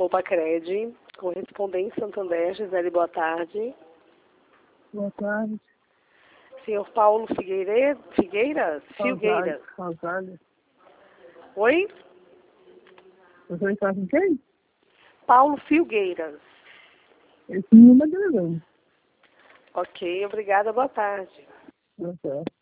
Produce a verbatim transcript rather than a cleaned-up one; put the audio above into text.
Poupa-Cred, correspondente Santander, Gisele, boa tarde. Boa tarde. Senhor Paulo Figueire... Figueiras? Filgueiras. Rosália. Oi? Você está com quem? Paulo Filgueiras. Esse número é meu. Ok, obrigada, boa tarde. Boa tarde.